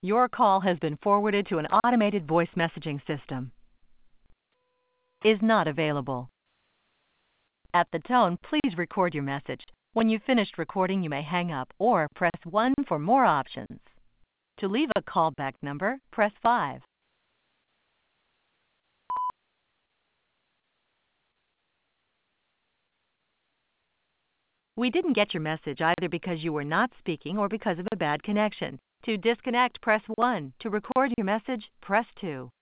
Your call has been forwarded to an automated voice messaging system. Is not available. At the tone, please record your message. When you've finished recording, you may hang up or press 1 for more options. To leave a callback number, press 5. We didn't get your message either because you were not speaking or because of a bad connection. To disconnect, press 1. To record your message, press 2.